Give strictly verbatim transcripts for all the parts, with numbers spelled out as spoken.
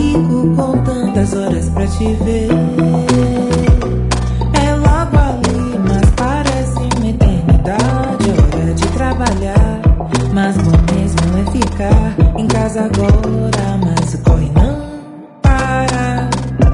Fico contando as horas pra te ver. É logo ali, mas parece uma eternidade. Hora de trabalhar, mas bom mesmo é ficar em casa agora. Mas o corre não para.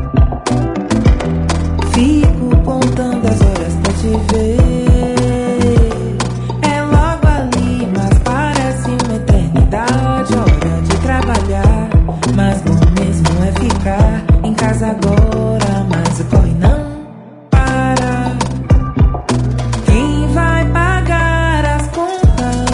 Fico contando as horas pra te ver. É logo ali, mas parece uma eternidade. Hora de trabalhar, mas bom mesmo é ficar em casa agora. Mas o corre não para. Quem vai pagar as contas?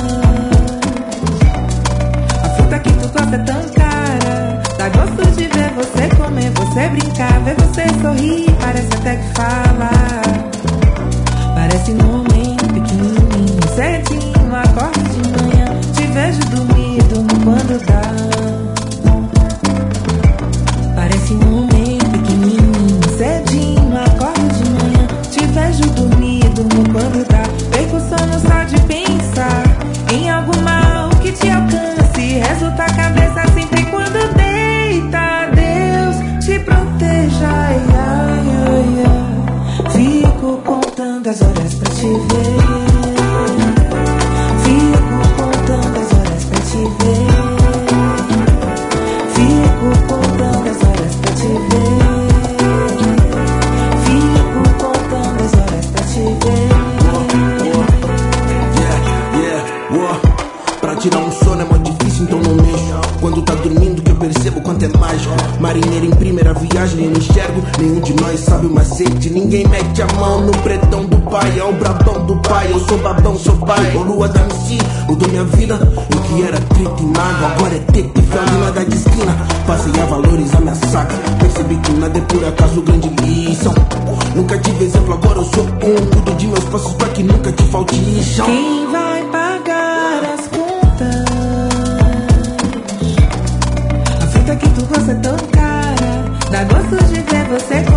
A fruta que tu gosta é tão cara. Dá gosto de ver você comer, você brincar, ver você sorrir. Parece até que fala. Parece num momento pequenininho, cedinho, acordo de manhã. Te vejo dormindo quando dá. Parece num momento pequenininho, cedinho, acordo de manhã. Te vejo dormindo quando dá. Perco o sono só de pensar em algo mal que te alcance. Resulta a cabeça sempre quando deita. Deus te proteja, ai, ai, ai, ai. Fico contando as horas pra te ver. Fico contando as horas pra te ver. Fico contando as horas pra te ver. Fico contando as horas pra te ver. Yeah, yeah, uou. Pra tirar um sono é mó difícil, então não mexo. Quando tá dormindo que eu percebo quanto é mágico. Marinheiro em primeira viagem, eu não enxergo. Nenhum de nós sabe o macete. Ninguém mete a mão no pretão do pai. É o brabão do pai, eu sou babão, sou pai. Ô lua da M C, mudou minha vida. Eu que era trito e mago, agora é teto e fel de nada de esquina. Passei a valorizar minha saca. Percebi que nada é por acaso, grande lição. Nunca tive exemplo, agora eu sou um. Cuido de meus passos pra que nunca te falte chão. Quem vai pagar as contas? A fruta que tu gosta é tão cara. Dá gosto de ver você comer.